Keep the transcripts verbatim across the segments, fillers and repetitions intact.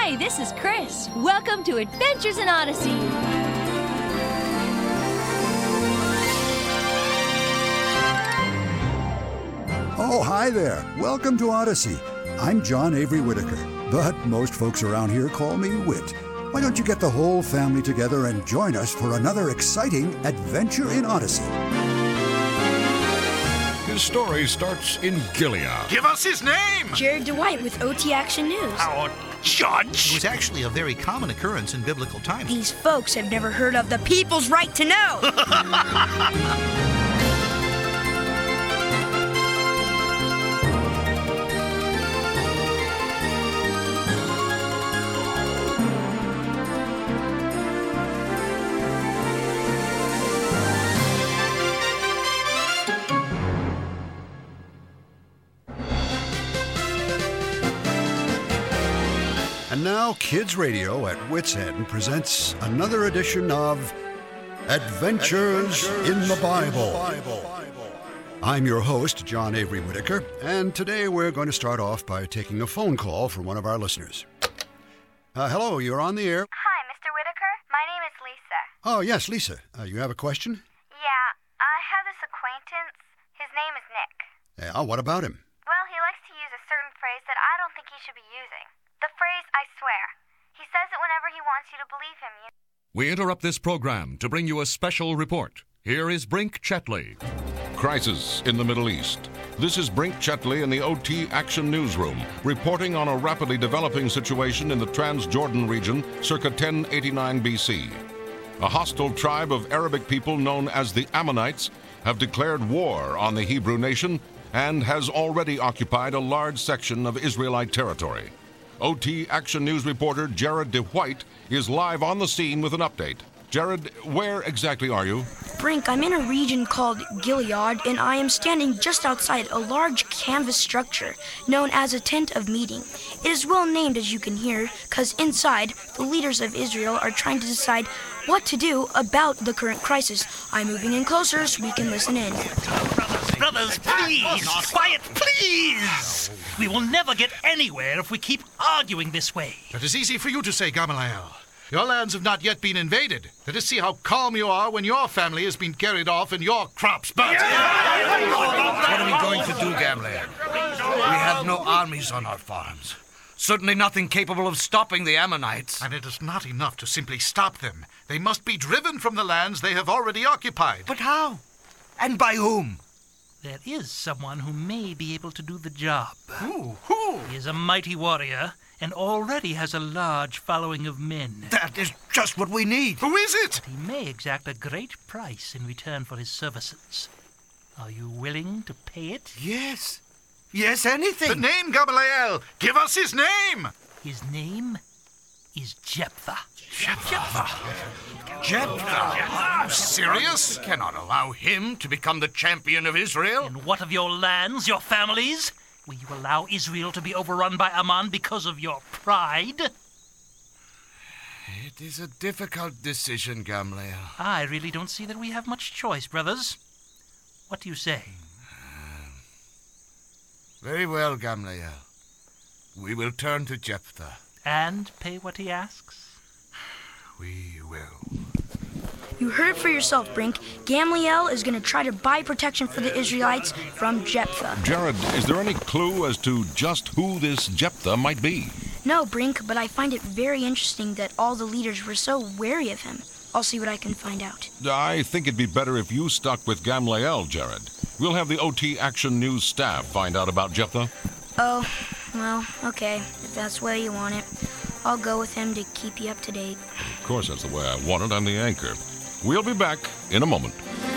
Hi, this is Chris. Welcome to Adventures in Odyssey. Oh, hi there. Welcome to Odyssey. I'm John Avery Whitaker, but most folks around here call me Whit. Why don't you get the whole family together and join us for another exciting Adventure in Odyssey? His story starts in Gilead. Give us his name! Jared DeWhite with O T Action News. Our judge! It was actually a very common occurrence in biblical times. These folks have never heard of the people's right to know. And now, Kids Radio at Wits End presents another edition of Adventures, Adventures in the Bible. In the Bible. I'm your host, John Avery Whitaker, and today we're going to start off by taking a phone call from one of our listeners. Uh, hello, you're on the air. Hi, Mister Whitaker. My name is Lisa. Oh, yes, Lisa. Uh, you have a question? Yeah, I have this acquaintance. His name is Nick. Yeah, what about him? Well, he likes to use a certain phrase that I don't think he should be using. The phrase, I swear. He says it whenever he wants you to believe him. You... We interrupt this program to bring you a special report. Here is Brink Chetley. Crisis in the Middle East. This is Brink Chetley in the O T Action Newsroom, reporting on a rapidly developing situation in the Transjordan region circa ten eighty-nine B C. A hostile tribe of Arabic people known as the Ammonites have declared war on the Hebrew nation and has already occupied a large section of Israelite territory. O T Action News reporter Jared DeWhite is live on the scene with an update. Jared, where exactly are you? Brink, I'm in a region called Gilead, and I am standing just outside a large canvas structure known as a tent of meeting. It is well named, as you can hear, because inside, the leaders of Israel are trying to decide what to do about the current crisis. I'm moving in closer so we can listen in. Brothers, please! Quiet, please! We will never get anywhere if we keep arguing this way. That is easy for you to say, Gamaliel. Your lands have not yet been invaded. Let us see how calm you are when your family has been carried off and your crops burnt. What are we going to do, Gamaliel? We have no armies on our farms. Certainly nothing capable of stopping the Ammonites. And it is not enough to simply stop them. They must be driven from the lands they have already occupied. But how? And by whom? There is someone who may be able to do the job. Who? Who? He is a mighty warrior and already has a large following of men. That is just what we need. Who is it? But he may exact a great price in return for his services. Are you willing to pay it? Yes. Yes, anything. The name, Gamaliel. Give us his name. His name is Jephthah. Jephthah. Jephthah. Are you serious? We cannot allow him to become the champion of Israel. And what of your lands, your families? Will you allow Israel to be overrun by Ammon because of your pride? It is a difficult decision, Gamaliel. I really don't see that we have much choice, brothers. What do you say? Uh, very well, Gamaliel. We will turn to Jephthah. And pay what he asks? We will. You heard it for yourself, Brink. Gamaliel is going to try to buy protection for the Israelites from Jephthah. Jared, is there any clue as to just who this Jephthah might be? No, Brink, but I find it very interesting that all the leaders were so wary of him. I'll see what I can find out. I think it'd be better if you stuck with Gamaliel, Jared. We'll have the O T Action News staff find out about Jephthah. Oh, well, okay. If that's the way you want it. I'll go with him to keep you up to date. Of course, that's the way I want it. I'm the anchor. We'll be back in a moment.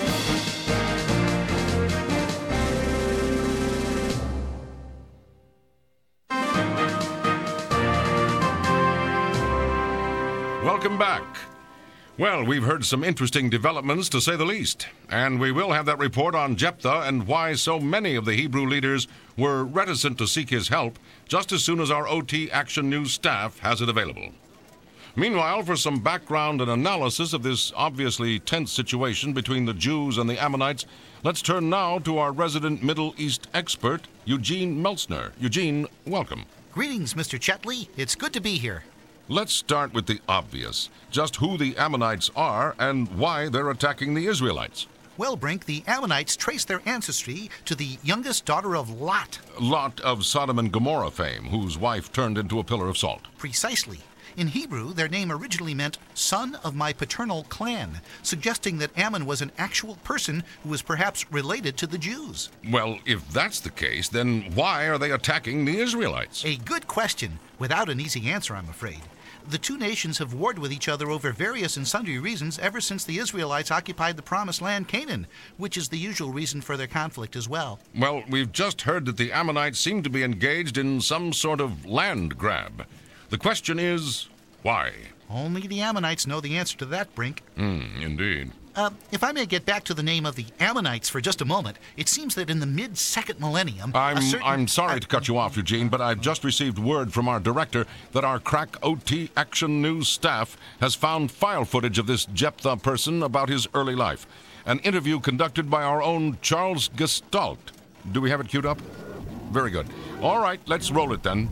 Welcome back. Well, we've heard some interesting developments, to say the least. And we will have that report on Jephthah and why so many of the Hebrew leaders were reticent to seek his help just as soon as our O T Action News staff has it available. Meanwhile, for some background and analysis of this obviously tense situation between the Jews and the Ammonites, let's turn now to our resident Middle East expert, Eugene Meltzner. Eugene, welcome. Greetings, Mister Chetley. It's good to be here. Let's start with the obvious. Just who the Ammonites are and why they're attacking the Israelites. Well, Brink, the Ammonites trace their ancestry to the youngest daughter of Lot. Lot of Sodom and Gomorrah fame, whose wife turned into a pillar of salt. Precisely. In Hebrew, their name originally meant son of my paternal clan, suggesting that Ammon was an actual person who was perhaps related to the Jews. Well, if that's the case, then why are they attacking the Israelites? A good question, without an easy answer, I'm afraid. The two nations have warred with each other over various and sundry reasons ever since the Israelites occupied the promised land Canaan, which is the usual reason for their conflict as well. Well, we've just heard that the Ammonites seem to be engaged in some sort of land grab. The question is, why? Only the Ammonites know the answer to that, Brink. Hmm, indeed. Uh, if I may get back to the name of the Ammonites for just a moment, it seems that in the mid-second millennium... I'm, certain... I'm sorry uh, to cut you off, Eugene, but I've just received word from our director that our crack O T Action News staff has found file footage of this Jephthah person about his early life. An interview conducted by our own Charles Gestalt. Do we have it queued up? Very good. All right, let's roll it then.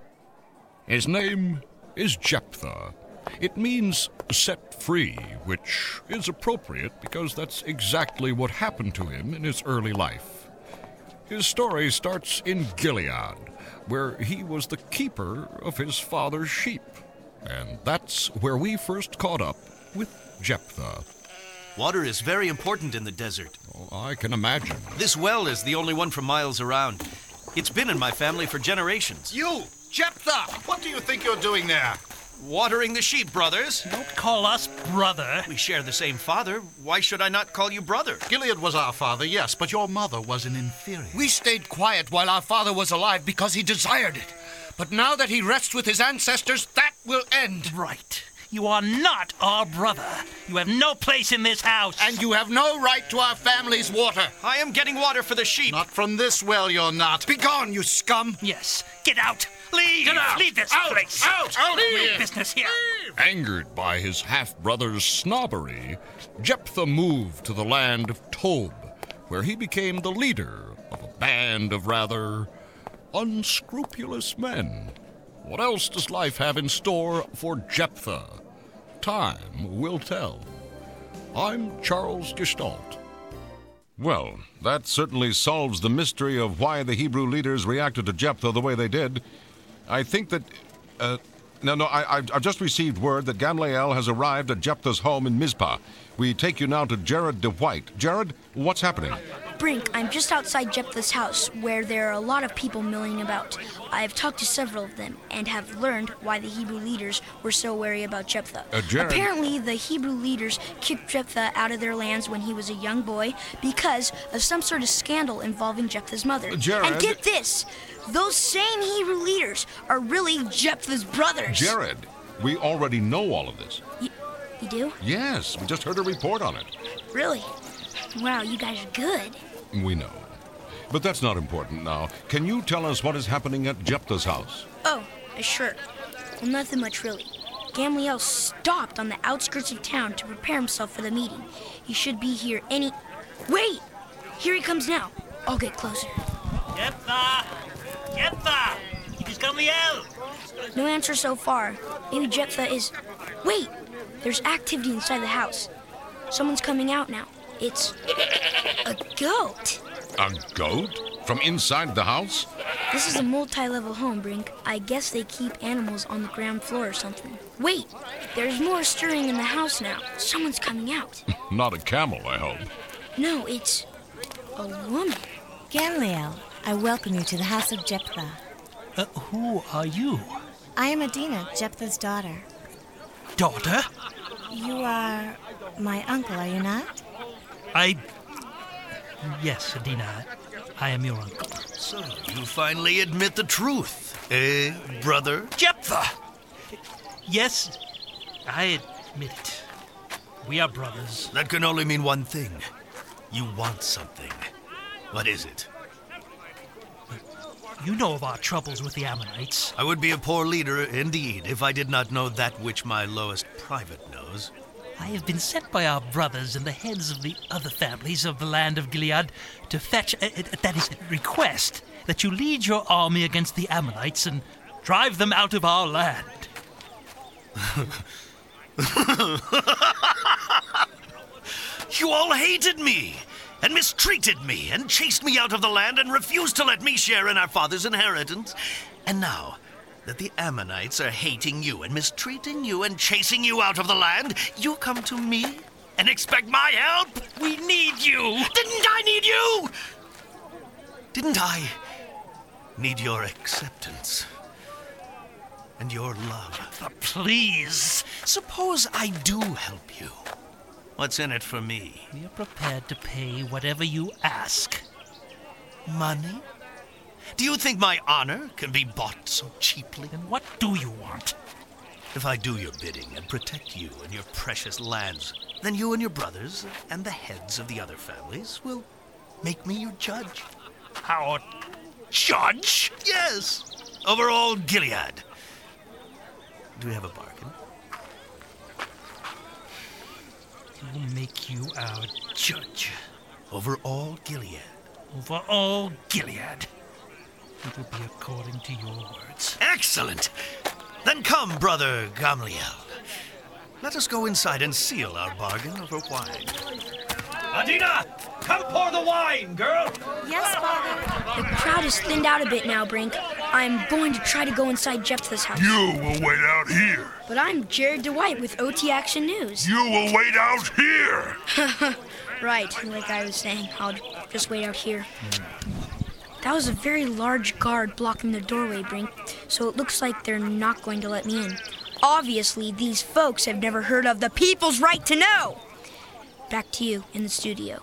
His name is Jephthah. It means set free, which is appropriate because that's exactly what happened to him in his early life. His story starts in Gilead, where he was the keeper of his father's sheep. And that's where we first caught up with Jephthah. Water is very important in the desert. Oh, I can imagine. This well is the only one for miles around. It's been in my family for generations. You, Jephthah! What do you think you're doing there? Watering the sheep, brothers. Don't call us brother. We share the same father. Why should I not call you brother? Gilead was our father, yes, but your mother was an inferior. We stayed quiet while our father was alive because he desired it. But now that he rests with his ancestors, that will end. Right. You are not our brother. You have no place in this house. And you have no right to our family's water. I am getting water for the sheep. Not from this well, you're not. Begone, you scum! Yes. Get out. Leave. Get out. Leave this Out. place. Out. Out. Leave Leave. business here. Angered by his half-brother's snobbery, Jephthah moved to the land of Tob, where he became the leader of a band of rather unscrupulous men. What else does life have in store for Jephthah? Time will tell. I'm Charles Gestalt. Well, that certainly solves the mystery of why the Hebrew leaders reacted to Jephthah the way they did. I think that... Uh, no, no, I, I've just received word that Gamliel has arrived at Jephthah's home in Mizpah. We take you now to Jared DeWhite. Jared, what's happening? Brink, I'm just outside Jephthah's house, where there are a lot of people milling about. I've talked to several of them, and have learned why the Hebrew leaders were so wary about Jephthah. Uh, Jared... Apparently, the Hebrew leaders kicked Jephthah out of their lands when he was a young boy because of some sort of scandal involving Jephthah's mother. Uh, Jared... And get this, those same Hebrew leaders are really Jephthah's brothers. Jared, we already know all of this. You, you do? Yes, we just heard a report on it. Really? Wow, you guys are good. We know. But that's not important now. Can you tell us what is happening at Jephthah's house? Oh, uh, sure. Well, nothing much, really. Gamliel stopped on the outskirts of town to prepare himself for the meeting. He should be here any... Wait! Here he comes now. I'll get closer. Jephthah! Jephthah! It is Gamliel! No answer so far. Maybe Jephthah is... Wait! There's activity inside the house. Someone's coming out now. It's a goat. A goat? From inside the house? This is a multi-level home, Brink. I guess they keep animals on the ground floor or something. Wait, there's more stirring in the house now. Someone's coming out. Not a camel, I hope. No, it's a woman. Gamliel, I welcome you to the house of Jephthah. Uh, who are you? I am Adina, Jephthah's daughter. Daughter? You are my uncle, are you not? I... Yes, Adina, I am your uncle. So you finally admit the truth, eh, brother? Jephthah! Yes, I admit it. We are brothers. That can only mean one thing. You want something. What is it? You know of our troubles with the Ammonites. I would be a poor leader, indeed, if I did not know that which my lowest private knows. I have been sent by our brothers and the heads of the other families of the land of Gilead to fetch, uh, uh, that is, request that you lead your army against the Ammonites and drive them out of our land. You all hated me, and mistreated me, and chased me out of the land, and refused to let me share in our father's inheritance. And now that the Ammonites are hating you, and mistreating you, and chasing you out of the land, you come to me and expect my help? We need you! Didn't I need you? Didn't I need your acceptance and your love? Uh, please. Suppose I do help you. What's in it for me? We are prepared to pay whatever you ask. Money? Do you think my honor can be bought so cheaply? Then what do you want? If I do your bidding and protect you and your precious lands, then you and your brothers and the heads of the other families will make me your judge. Our judge? Yes, over all Gilead. Do we have a bargain? We'll make you our judge. Over all Gilead. Over all Gilead. It will be according to your words. Excellent! Then come, Brother Gamliel. Let us go inside and seal our bargain over wine. Adina, come pour the wine, girl. Yes, Father. The crowd is thinned out a bit now, Brink. I'm going to try to go inside Jephthah's house. You will wait out here. But I'm Jared DeWhite with O T Action News. You will wait out here. Right, like I was saying, I'll just wait out here. That was a very large guard blocking the doorway, Brink, so it looks like they're not going to let me in. Obviously, these folks have never heard of the people's right to know. Back to you in the studio.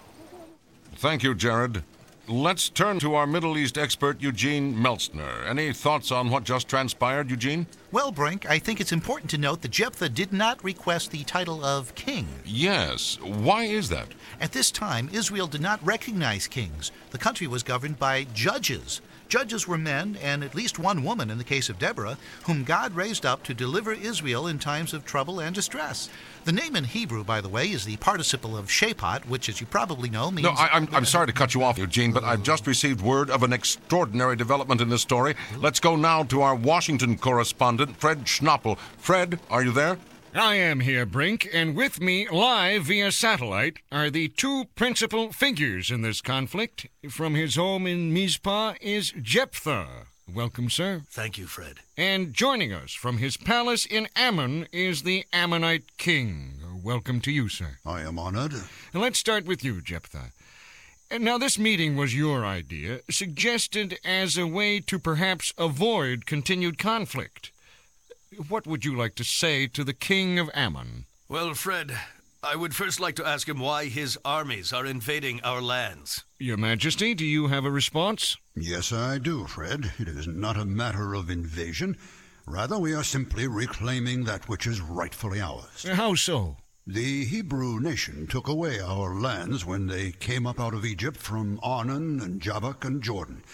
Thank you, Jared. Let's turn to our Middle East expert, Eugene Meltzner. Any thoughts on what just transpired, Eugene? Well, Brink, I think it's important to note that Jephthah did not request the title of king. Yes. Why is that? At this time, Israel did not recognize kings. The country was governed by judges. Judges were men, and at least one woman in the case of Deborah, whom God raised up to deliver Israel in times of trouble and distress. The name in Hebrew, by the way, is the participle of shaphat, which, as you probably know, means... No, I, I'm, I'm sorry to cut you off, Eugene, but I've just received word of an extraordinary development in this story. Let's go now to our Washington correspondent, Fred Schnoppel. Fred, are you there? I am here, Brink, and with me, live via satellite, are the two principal figures in this conflict. From his home in Mizpah is Jephthah. Welcome, sir. Thank you, Fred. And joining us from his palace in Ammon is the Ammonite king. Welcome to you, sir. I am honored. Let's start with you, Jephthah. Now, this meeting was your idea, suggested as a way to perhaps avoid continued conflict. What would you like to say to the king of Ammon? Well, Fred, I would first like to ask him why his armies are invading our lands. Your Majesty, do you have a response? Yes, I do, Fred. It is not a matter of invasion. Rather, we are simply reclaiming that which is rightfully ours. How so? The Hebrew nation took away our lands when they came up out of Egypt from Arnon and Jabbok and Jordan.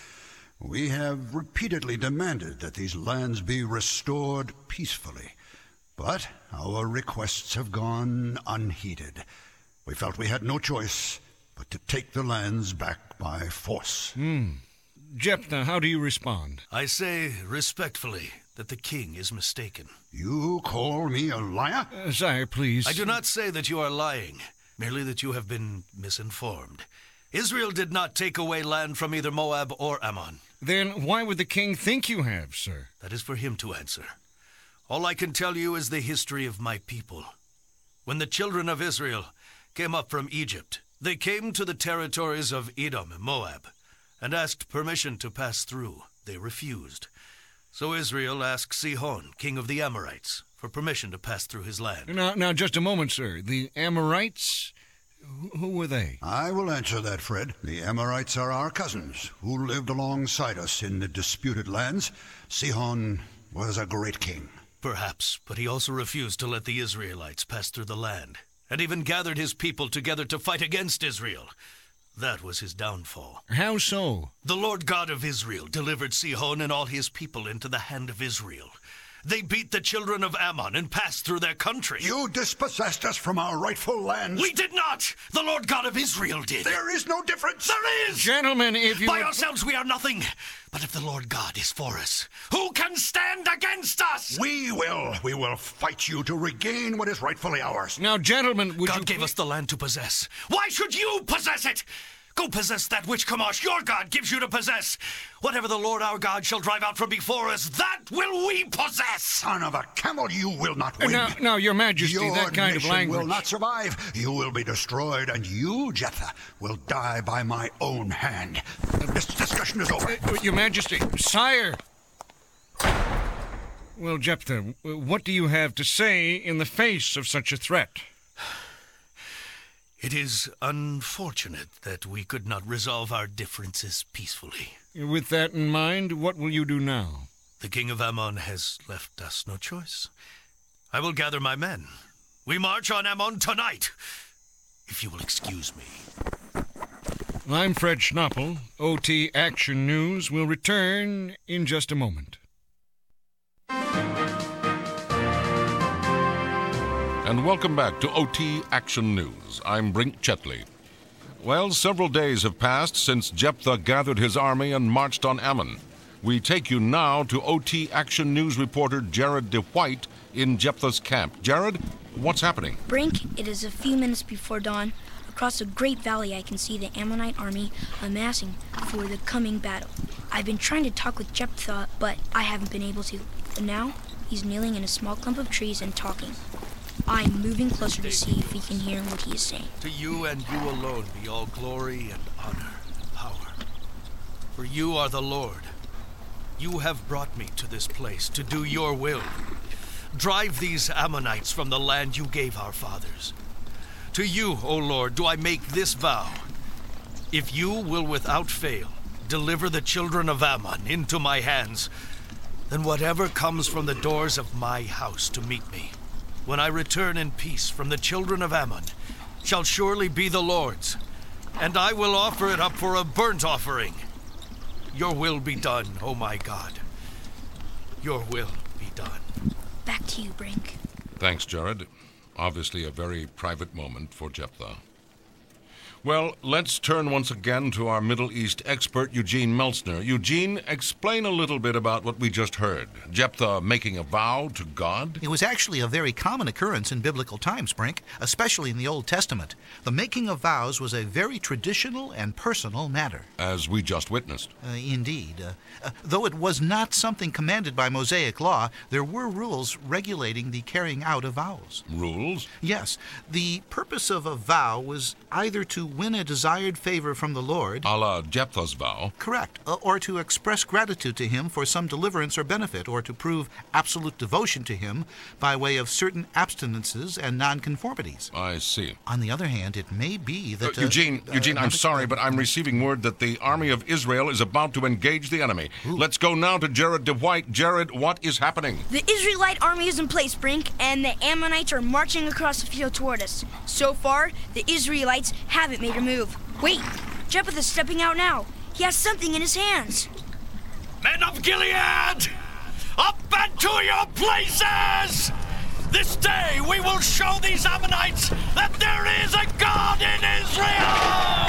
We have repeatedly demanded that these lands be restored peacefully, but our requests have gone unheeded. We felt we had no choice but to take the lands back by force. Hmm. Jephthah, how do you respond? I say respectfully that the king is mistaken. You call me a liar? Uh, sire, please. I do not say that you are lying, merely that you have been misinformed. Israel did not take away land from either Moab or Ammon. Then why would the king think you have, sir? That is for him to answer. All I can tell you is the history of my people. When the children of Israel came up from Egypt, they came to the territories of Edom and Moab and asked permission to pass through. They refused. So Israel asked Sihon, king of the Amorites, for permission to pass through his land. Now, now, just a moment, sir. The Amorites? Who were they? I will answer that, Fred. The Amorites are our cousins, who lived alongside us in the disputed lands. Sihon was a great king. Perhaps, but he also refused to let the Israelites pass through the land, and even gathered his people together to fight against Israel. That was his downfall. How so? The Lord God of Israel delivered Sihon and all his people into the hand of Israel. They beat the children of Ammon and passed through their country. You dispossessed us from our rightful lands. We did not! The Lord God of Israel did. There is no difference. There is! Gentlemen, if you... By would... ourselves we are nothing. But if the Lord God is for us, who can stand against us? We will. We will fight you to regain what is rightfully ours. Now, gentlemen, would God you... gave us the land to possess. Why should you possess it? Go possess that which Chemosh, your God, gives you to possess. Whatever the Lord our God shall drive out from before us, that will we possess. Son of a camel, you will not win. Now, now, Your Majesty, your that kind of nation language... will not survive. You will be destroyed, and you, Jephthah, will die by my own hand. This discussion is over. Uh, Your Majesty, sire... Well, Jephthah, what do you have to say in the face of such a threat? It is unfortunate that we could not resolve our differences peacefully. With that in mind, what will you do now? The king of Ammon has left us no choice. I will gather my men. We march on Ammon tonight, if you will excuse me. I'm Fred Schnoppel. O T Action News will return in just a moment. And welcome back to O T Action News. I'm Brink Chetley. Well, several days have passed since Jephthah gathered his army and marched on Ammon. We take you now to O T Action News reporter Jared DeWhite in Jephthah's camp. Jared, what's happening? Brink, it is a few minutes before dawn. Across a great valley, I can see the Ammonite army amassing for the coming battle. I've been trying to talk with Jephthah, but I haven't been able to. But now, he's kneeling in a small clump of trees and talking. I'm moving closer to see if we can hear what he is saying. To you and you alone be all glory and honor and power. For you are the Lord. You have brought me to this place to do your will. Drive these Ammonites from the land you gave our fathers. To you, O Lord, do I make this vow. If you will without fail deliver the children of Ammon into my hands, then whatever comes from the doors of my house to meet me, when I return in peace from the children of Ammon, shall surely be the Lord's, and I will offer it up for a burnt offering. Your will be done, O my God. Your will be done. Back to you, Brink. Thanks, Jared. Obviously a very private moment for Jephthah. Well, let's turn once again to our Middle East expert, Eugene Meltzner. Eugene, explain a little bit about what we just heard. Jephthah making a vow to God? It was actually a very common occurrence in biblical times, Brink, especially in the Old Testament. The making of vows was a very traditional and personal matter. As we just witnessed. Uh, indeed. Uh, uh, though it was not something commanded by Mosaic law, there were rules regulating the carrying out of vows. Rules? Yes. The purpose of a vow was either to win a desired favor from the Lord, a la Jephthah's vow. Correct. Uh, or to express gratitude to him for some deliverance or benefit, or to prove absolute devotion to him by way of certain abstinences and nonconformities. I see. On the other hand, it may be that... Uh, Eugene, uh, Eugene, uh, I'm sorry, but I'm receiving word that the army of Israel is about to engage the enemy. Ooh. Let's go now to Jared DeWhite. Jared, what is happening? The Israelite army is in place, Brink, and the Ammonites are marching across the field toward us. So far, the Israelites haven't made a move. Wait, Jephthah is stepping out now. He has something in his hands. Men of Gilead, up and to your places! This day we will show these Ammonites that there is a God in Israel!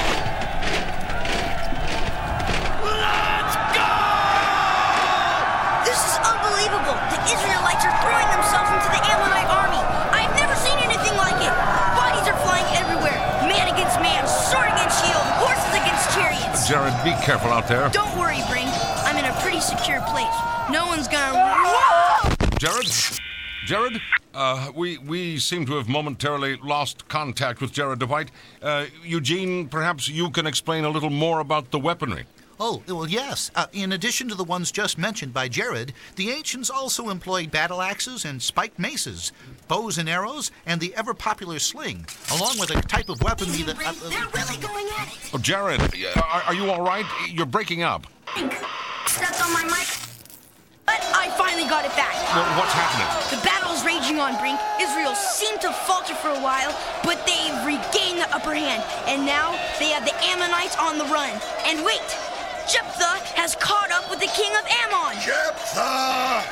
Let's go! This is unbelievable. The Israelites are throwing themselves into the Ammonite army. I've never seen anything like it. Bodies are flying everywhere. Man against man, sword against shield, horses against chariots. Jared, be careful out there. Don't worry, Brink. I'm in a pretty secure place. No one's gonna... Whoa! Jared? Jared? Uh, we, we seem to have momentarily lost contact with Jared DeWhite. Uh, Eugene, perhaps you can explain a little more about the weaponry. Oh, well, yes. Uh, in addition to the ones just mentioned by Jared, the ancients also employed battle axes and spiked maces, bows and arrows, and the ever-popular sling, along with a type of weaponry that... Uh, They're really going at it. Oh, Jared, are, are you all right? You're breaking up. Stepped on my mic. But I finally got it back. Well, what's happening? The battle's raging on, Brink. Israel seemed to falter for a while, but they've regained the upper hand. And now they have the Ammonites on the run. And wait! Jephthah has caught up with the king of Ammon. Jephthah! Your army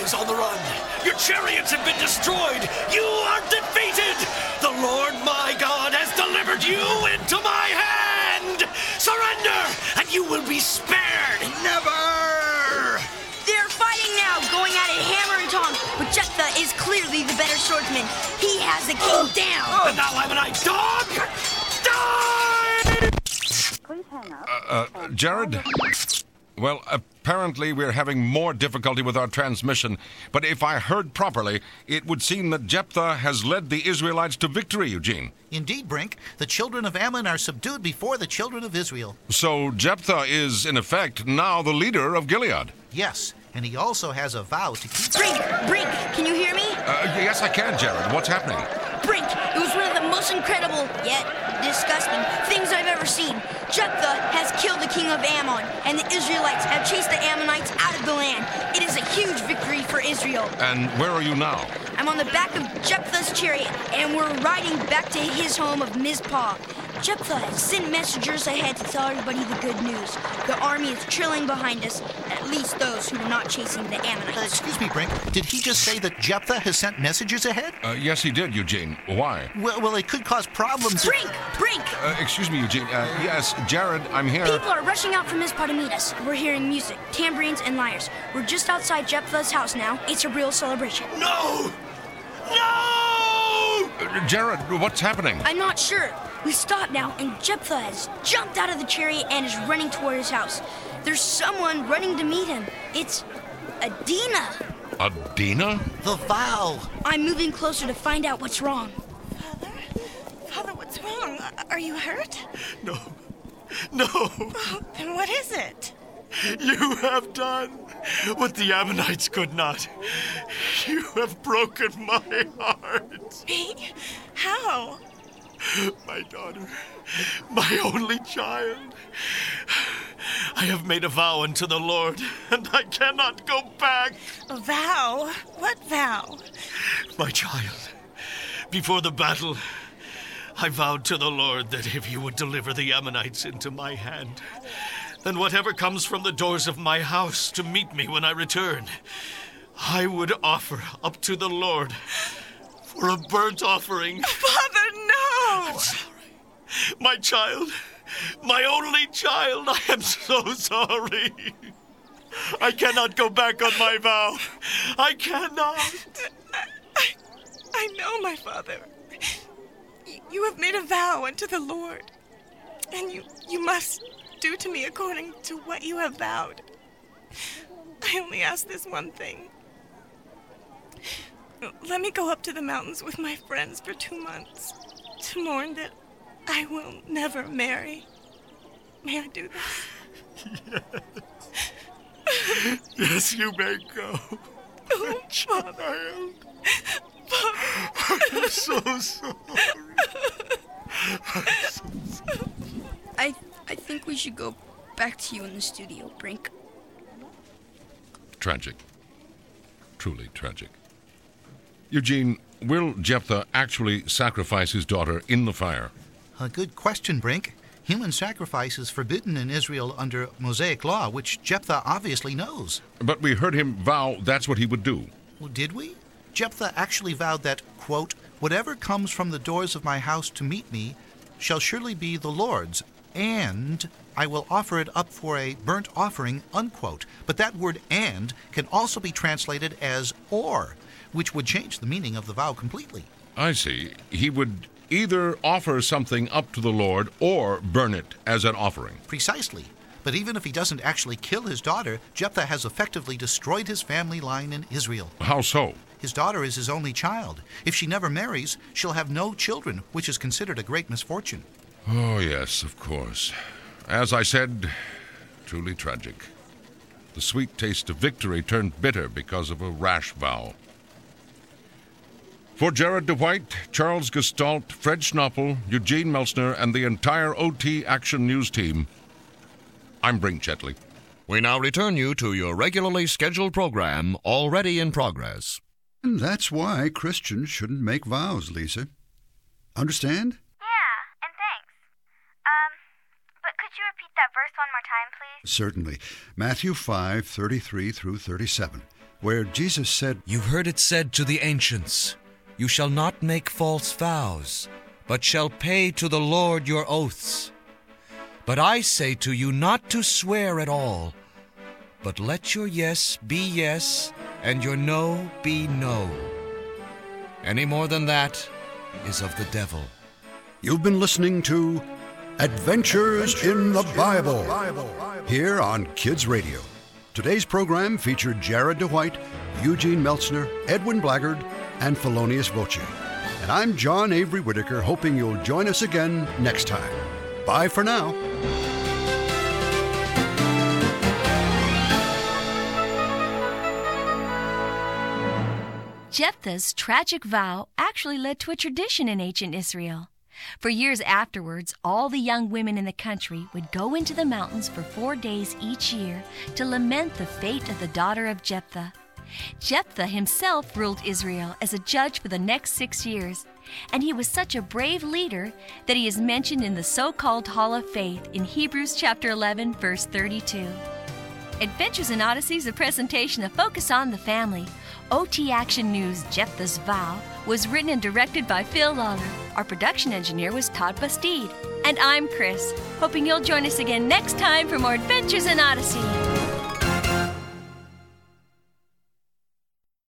is on the run. Your chariots have been destroyed. You are defeated. The Lord my God has delivered you into my hand. Surrender, and you will be spared. Never! They're fighting now, going at it hammer and tongs, but Jephthah is clearly the better swordsman. He has the king down. And now Ammonite dog, die! Please hang up. Uh, uh, Jared? Well, apparently we're having more difficulty with our transmission, but if I heard properly, it would seem that Jephthah has led the Israelites to victory, Eugene. Indeed, Brink. The children of Ammon are subdued before the children of Israel. So Jephthah is, in effect, now the leader of Gilead. Yes, and he also has a vow to keep... Brink! Brink! Can you hear me? Uh, yes, I can, Jared. What's happening? Brink! It was one of the most incredible, yet disgusting, things I've ever seen. Jephthah has killed the king of Ammon, and the Israelites have chased the Ammonites out of the land. It is a huge victory for Israel. And where are you now? I'm on the back of Jephthah's chariot, and we're riding back to his home of Mizpah. Jephthah has sent messengers ahead to tell everybody the good news. The army is trailing behind us, at least those who are not chasing the Ammonites. Uh, excuse me, Brink. Did he just say that Jephthah has sent messengers ahead? Uh, yes, he did, Eugene. Why? Well, well, it could cause problems. Brink! Brink! Uh, excuse me, Eugene. Uh, yes, Jared, I'm here. People are rushing out from Mizpah to meet us. We're hearing music, tambourines, and lyres. We're just outside Jephthah's house now. It's a real celebration. No! No! Uh, Jared, what's happening? I'm not sure. We stopped now, and Jephthah has jumped out of the chariot and is running toward his house. There's someone running to meet him. It's Adina. Adina? The vow. I'm moving closer to find out what's wrong. Father? Father, what's wrong? Are you hurt? No. No. Oh, then what is it? You have done what the Ammonites could not. You have broken my heart. Me? How? My daughter, my only child. I have made a vow unto the Lord, and I cannot go back. A vow? What vow? My child, before the battle, I vowed to the Lord that if you would deliver the Ammonites into my hand, then whatever comes from the doors of my house to meet me when I return, I would offer up to the Lord for a burnt offering. Father, no! I'm sorry. My child, my only child, I am so sorry. I cannot go back on my vow. I cannot. I, I, I know, my father. You have made a vow unto the Lord, and you, you must do to me according to what you have vowed. I only ask this one thing. Let me go up to the mountains with my friends for two months to mourn that I will never marry. May I do this? Yes. Yes, you may go. Oh, child. Father. I'm so sorry. I'm so sorry. I, I think we should go back to you in the studio, Brink. Tragic. Truly tragic. Eugene, will Jephthah actually sacrifice his daughter in the fire? A good question, Brink. Human sacrifice is forbidden in Israel under Mosaic law, which Jephthah obviously knows. But we heard him vow that's what he would do. Well, did we? Jephthah actually vowed that, quote, whatever comes from the doors of my house to meet me shall surely be the Lord's, and I will offer it up for a burnt offering, unquote. But that word and can also be translated as or, which would change the meaning of the vow completely. I see. He would either offer something up to the Lord or burn it as an offering. Precisely. But even if he doesn't actually kill his daughter, Jephthah has effectively destroyed his family line in Israel. How so? His daughter is his only child. If she never marries, she'll have no children, which is considered a great misfortune. Oh, yes, of course. As I said, truly tragic. The sweet taste of victory turned bitter because of a rash vow. For Jared DeWhite, Charles Gestalt, Fred Schnoppel, Eugene Meltzner, and the entire O T Action News team, I'm Brink Chetley. We now return you to your regularly scheduled program, already in progress. And that's why Christians shouldn't make vows, Lisa. Understand? Yeah, and thanks. Um, but could you repeat that verse one more time, please? Certainly. Matthew five, thirty-three through thirty-seven. where Jesus said, "You've heard it said to the ancients, you shall not make false vows, but shall pay to the Lord your oaths. But I say to you not to swear at all, but let your yes be yes, and your no be no. Any more than that is of the devil." You've been listening to Adventures, Adventures in the Bible, in the Bible here on Kids Radio. Today's program featured Jared DeWhite, Eugene Meltzner, Edwin Blaggard, and Felonius Voce. And I'm John Avery Whitaker, hoping you'll join us again next time. Bye for now. Jephthah's tragic vow actually led to a tradition in ancient Israel. For years afterwards, all the young women in the country would go into the mountains for four days each year to lament the fate of the daughter of Jephthah. Jephthah himself ruled Israel as a judge for the next six years, and he was such a brave leader that he is mentioned in the so-called Hall of Faith in Hebrews chapter eleven, verse thirty-two. Adventures in Odyssey is a presentation of Focus on the Family. O T Action News Jephthah's Vow was written and directed by Phil Lawler. Our production engineer was Todd Bastide. And I'm Chris, hoping you'll join us again next time for more Adventures in Odyssey.